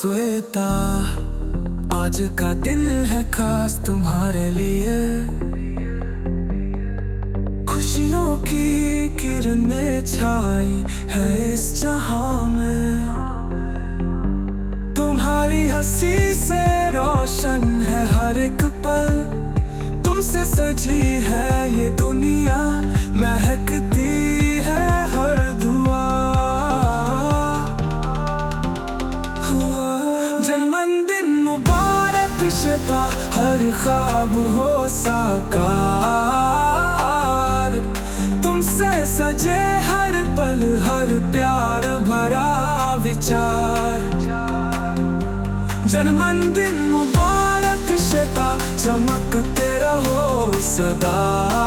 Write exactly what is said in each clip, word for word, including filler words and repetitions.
श्वेता, आज का दिन है खास तुम्हारे लिए। खुशियों की किरणें छाई है इस जहां में। तुम्हारी हंसी से रोशन है हर एक पल। तुमसे सजी है ये दुनिया, महकती है हर दुआ। जन्मदिन मुबारक श्वेता, हर ख्वाब हो साकार। तुमसे सजे हर पल, हर प्यार भरा विचार। जन्मदिन मुबारक श्वेता, चमकते रहो सदा।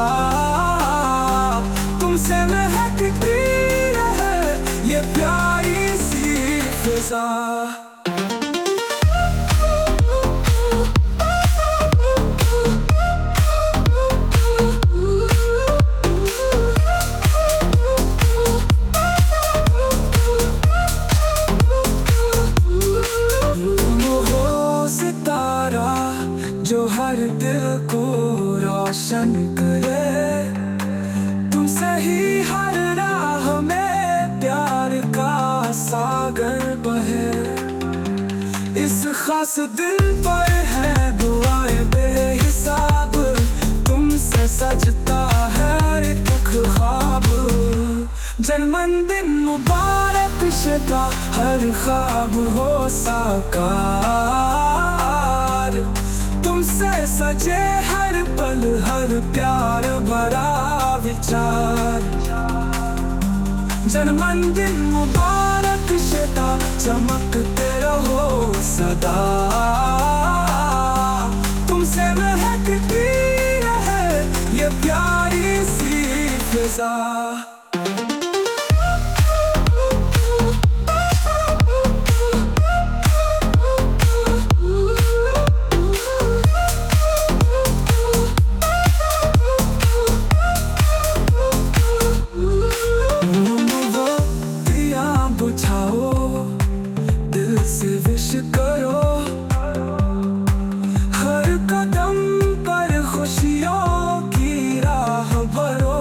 तुमसे महकती रहे ये प्यारी सी फिजा। जो हर दिल को रोशन करे, तुमसे ही हर राह में प्यार का सागर बहे। इस खास दिल पर है दुआएं बेहिसाब। तुमसे सजता है हर एक ख्वाब। जन्मदिन मुबारक श्वेता, हर ख्वाब हो साकार। तुमसे सजे हर पल, हर प्यार भरा विचार। जन्मदिन मुबारक श्वेता, चमकते रहो सदा। तुमसे महकती रहे ये प्यारी सी फिजा। दिल से विश करो, हर कदम पर खुशियों की राह भरो।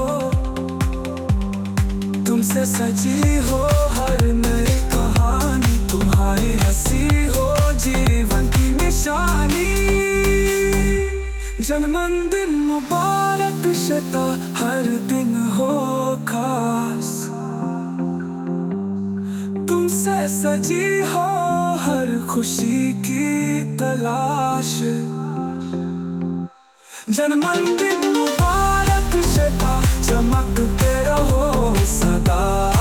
तुमसे सजी हो हर नई कहानी। तुम्हारी हंसी हो जीवन की निशानी। जन्मदिन मुबारक श्वेता, हर दिन हो खास। तुमसे सजी हो हर खुशी की तलाश। जन्मदिन मुबारक श्वेता, चमकते रहो सदा।